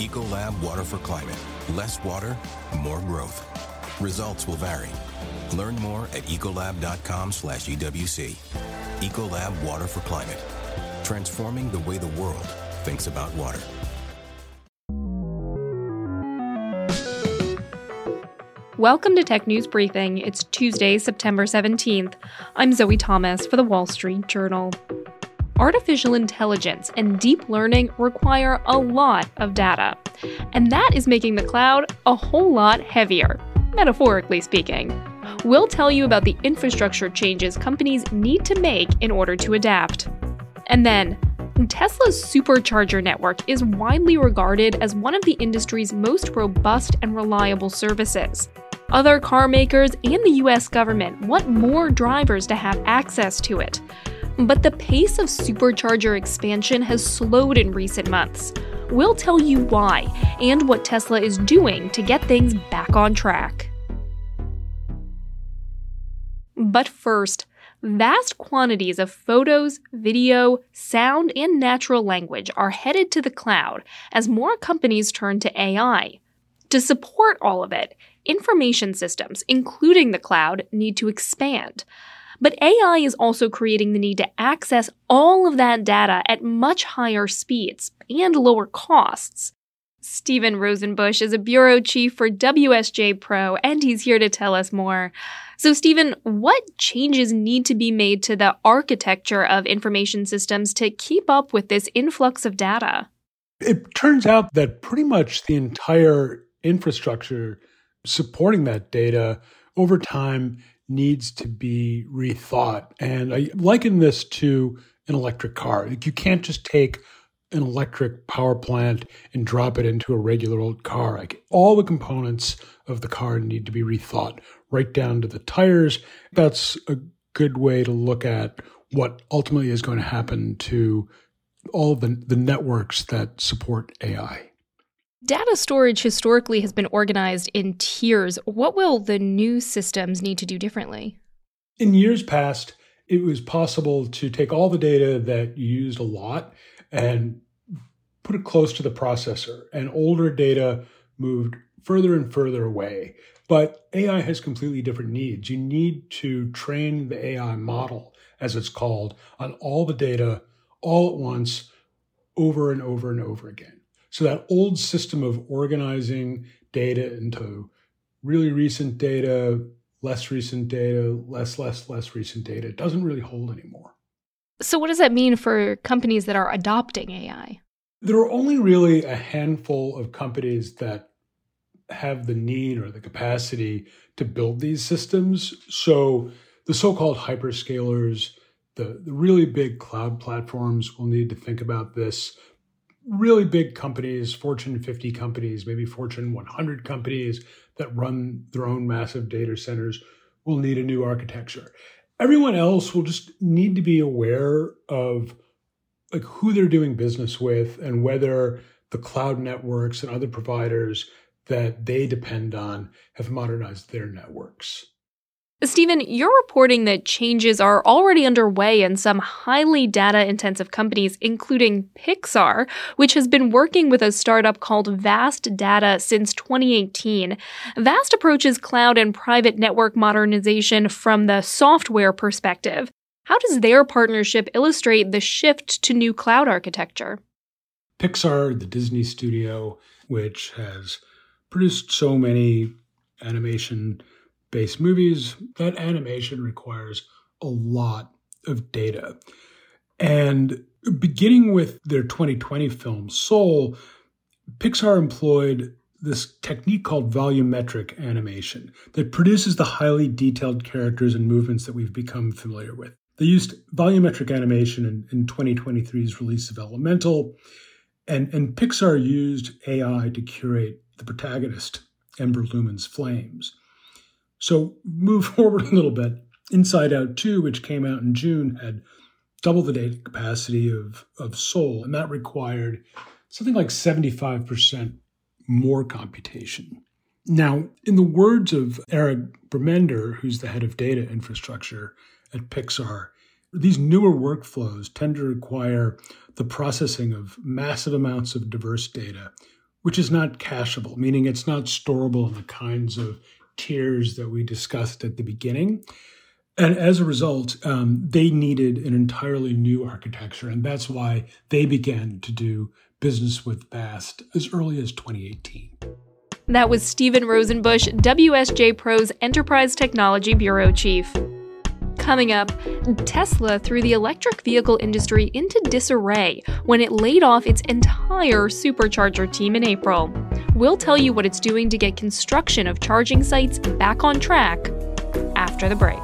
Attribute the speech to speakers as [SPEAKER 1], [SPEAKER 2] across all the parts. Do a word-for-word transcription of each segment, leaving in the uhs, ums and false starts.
[SPEAKER 1] Ecolab Water for Climate. Less water, more growth. Results will vary. Learn more at ecolab.com slash EWC. Ecolab Water for Climate. Transforming the way the world thinks about water.
[SPEAKER 2] Welcome to Tech News Briefing. It's Tuesday, September seventeenth. I'm Zoe Thomas for The Wall Street Journal. Artificial intelligence and deep learning require a lot of data, and that is making the cloud a whole lot heavier, metaphorically speaking. We'll tell you about the infrastructure changes companies need to make in order to adapt. And then, Tesla's supercharger network is widely regarded as one of the industry's most robust and reliable services. Other car makers and the U S government want more drivers to have access to it. But the pace of supercharger expansion has slowed in recent months. We'll tell you why and what Tesla is doing to get things back on track. But first, vast quantities of photos, video, sound, and natural language are headed to the cloud as more companies turn to A I. To support all of it, information systems, including the cloud, need to expand. But A I is also creating the need to access all of that data at much higher speeds and lower costs. Steven Rosenbusch is a bureau chief for W S J Pro, and he's here to tell us more. So, Steven, what changes need to be made to the architecture of information systems to keep up with this influx of data?
[SPEAKER 3] It turns out that pretty much the entire infrastructure supporting that data over time needs to be rethought. And I liken this to an electric car. You can't just take an electric power plant and drop it into a regular old car. Like, all the components of the car need to be rethought, right down to the tires. That's a good way to look at what ultimately is going to happen to all of the, the networks that support A I.
[SPEAKER 2] Data storage historically has been organized in tiers. What will the new systems need to do differently?
[SPEAKER 3] In years past, it was possible to take all the data that you used a lot and put it close to the processor, and older data moved further and further away. But A I has completely different needs. You need to train the A I model, as it's called, on all the data all at once, over and over and over again. So that old system of organizing data into really recent data, less recent data, less, less, less recent data doesn't really hold anymore.
[SPEAKER 2] So what does that mean for companies that are adopting A I?
[SPEAKER 3] There are only really a handful of companies that have the need or the capacity to build these systems. So the so-called hyperscalers, the, the really big cloud platforms will need to think about this. Really big companies, Fortune fifty companies, maybe Fortune one hundred companies that run their own massive data centers will need a new architecture. Everyone else will just need to be aware of like who they're doing business with and whether the cloud networks and other providers that they depend on have modernized their networks.
[SPEAKER 2] Steven, you're reporting that changes are already underway in some highly data-intensive companies, including Pixar, which has been working with a startup called Vast Data since twenty eighteen. Vast approaches cloud and private network modernization from the software perspective. How does their partnership illustrate the shift to new cloud architecture?
[SPEAKER 3] Pixar, the Disney studio, which has produced so many animation based movies, that animation requires a lot of data. And beginning with their twenty twenty film, Soul, Pixar employed this technique called volumetric animation that produces the highly detailed characters and movements that we've become familiar with. They used volumetric animation in, in twenty twenty-three's release of Elemental, and, and Pixar used A I to curate the protagonist, Ember Lumen's flames. So move forward a little bit. Inside Out two, which came out in June, had double the data capacity of, of Soul, and that required something like seventy-five percent more computation. Now, in the words of Eric Bremender, who's the head of data infrastructure at Pixar, these newer workflows tend to require the processing of massive amounts of diverse data which is not cacheable, meaning it's not storable in the kinds of tiers that we discussed at the beginning. And as a result, um, they needed an entirely new architecture, and that's why they began to do business with Vast as early as twenty eighteen.
[SPEAKER 2] That was Steven Rosenbusch, W S J Pro's Enterprise Technology Bureau Chief. Coming up, Tesla threw the electric vehicle industry into disarray when it laid off its entire supercharger team in April. We'll tell you what it's doing to get construction of charging sites back on track after the break.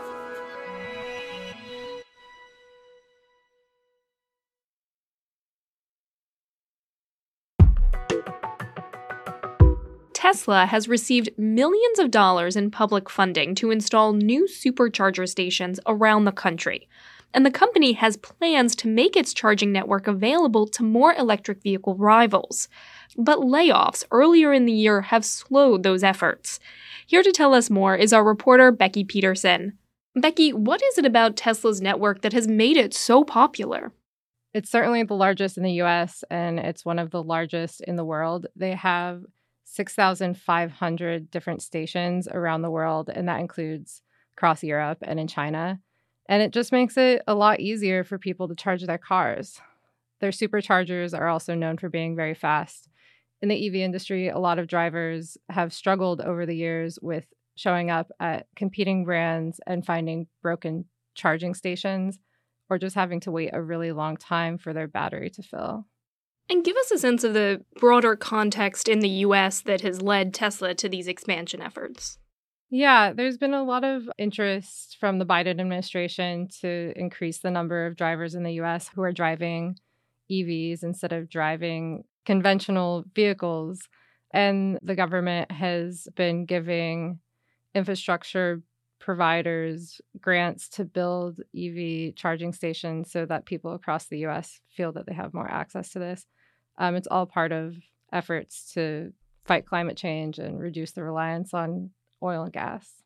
[SPEAKER 2] Tesla has received millions of dollars in public funding to install new supercharger stations around the country, and the company has plans to make its charging network available to more electric vehicle rivals. But layoffs earlier in the year have slowed those efforts. Here to tell us more is our reporter Becky Peterson. Becky, what is it about Tesla's network that has made it so popular?
[SPEAKER 4] It's certainly the largest in the U S, and it's one of the largest in the world. They have six thousand five hundred different stations around the world, and that includes across Europe and in China. And it just makes it a lot easier for people to charge their cars. Their superchargers are also known for being very fast. In the E V industry, a lot of drivers have struggled over the years with showing up at competing brands and finding broken charging stations, or just having to wait a really long time for their battery to fill.
[SPEAKER 2] And give us a sense of the broader context in the U S that has led Tesla to these expansion efforts.
[SPEAKER 4] Yeah, there's been a lot of interest from the Biden administration to increase the number of drivers in the U S who are driving E Vs instead of driving conventional vehicles. And the government has been giving infrastructure providers grants to build E V charging stations so that people across the U S feel that they have more access to this. Um, it's all part of efforts to fight climate change and reduce the reliance on oil and gas.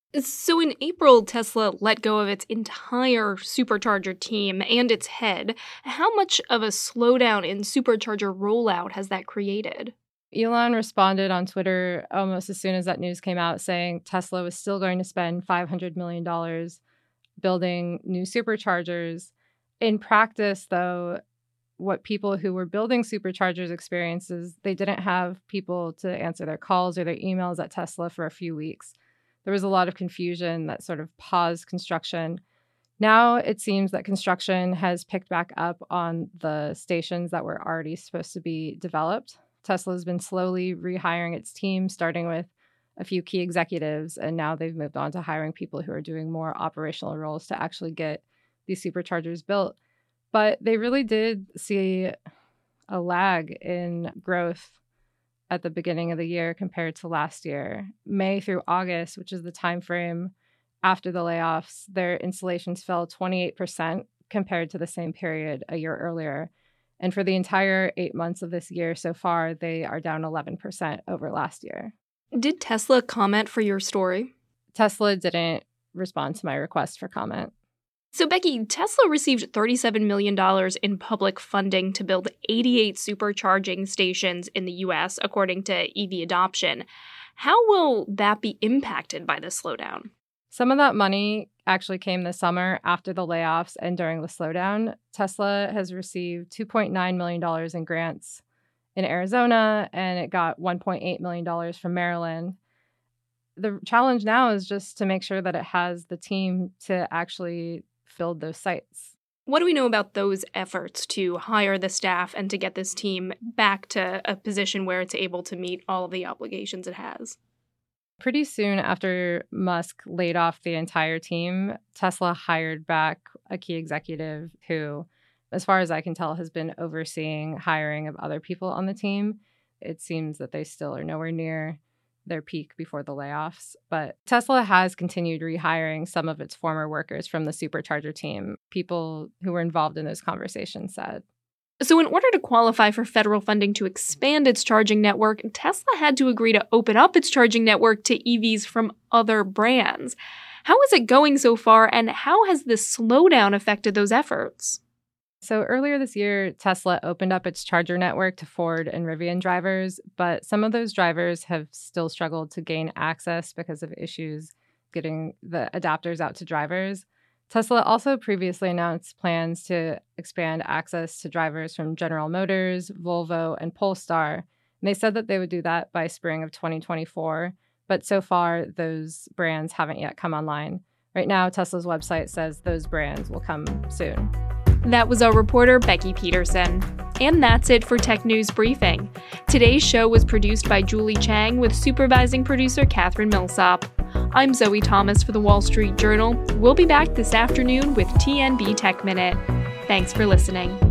[SPEAKER 2] So in April, Tesla let go of its entire supercharger team and its head. How much of a slowdown in supercharger rollout has that created?
[SPEAKER 4] Elon responded on Twitter almost as soon as that news came out, saying Tesla was still going to spend five hundred million dollars building new superchargers. In practice, though, what people who were building superchargers experienced is they didn't have people to answer their calls or their emails at Tesla for a few weeks. There was a lot of confusion that sort of paused construction. Now it seems that construction has picked back up on the stations that were already supposed to be developed. Tesla has been slowly rehiring its team, starting with a few key executives, and now they've moved on to hiring people who are doing more operational roles to actually get these superchargers built. But they really did see a lag in growth at the beginning of the year compared to last year. May through August, which is the time frame after the layoffs, their installations fell twenty-eight percent compared to the same period a year earlier. And for the entire eight months of this year so far, they are down eleven percent over last year.
[SPEAKER 2] Did Tesla comment for your story?
[SPEAKER 4] Tesla didn't respond to my request for comment.
[SPEAKER 2] So, Becky, Tesla received thirty-seven million dollars in public funding to build eighty-eight supercharging stations in the U S, according to E V Adoption. How will that be impacted by this slowdown?
[SPEAKER 4] Some of that money actually came this summer after the layoffs and during the slowdown. Tesla has received two point nine million dollars in grants in Arizona, and it got one point eight million dollars from Maryland. The challenge now is just to make sure that it has the team to actually build those sites.
[SPEAKER 2] What do we know about those efforts to hire the staff and to get this team back to a position where it's able to meet all of the obligations it has?
[SPEAKER 4] Pretty soon after Musk laid off the entire team, Tesla hired back a key executive who, as far as I can tell, has been overseeing hiring of other people on the team. It seems that they still are nowhere near their peak before the layoffs. But Tesla has continued rehiring some of its former workers from the supercharger team, people who were involved in those conversations said.
[SPEAKER 2] So in order to qualify for federal funding to expand its charging network, Tesla had to agree to open up its charging network to E Vs from other brands. How is it going so far, and how has this slowdown affected those efforts?
[SPEAKER 4] So earlier this year, Tesla opened up its charger network to Ford and Rivian drivers, but some of those drivers have still struggled to gain access because of issues getting the adapters out to drivers. Tesla also previously announced plans to expand access to drivers from General Motors, Volvo, and Polestar. And they said that they would do that by spring of twenty twenty-four, but so far those brands haven't yet come online. Right now, Tesla's website says those brands will come soon.
[SPEAKER 2] That was our reporter, Becky Peterson. And that's it for Tech News Briefing. Today's show was produced by Julie Chang with supervising producer Catherine Millsop. I'm Zoe Thomas for The Wall Street Journal. We'll be back this afternoon with T N B Tech Minute. Thanks for listening.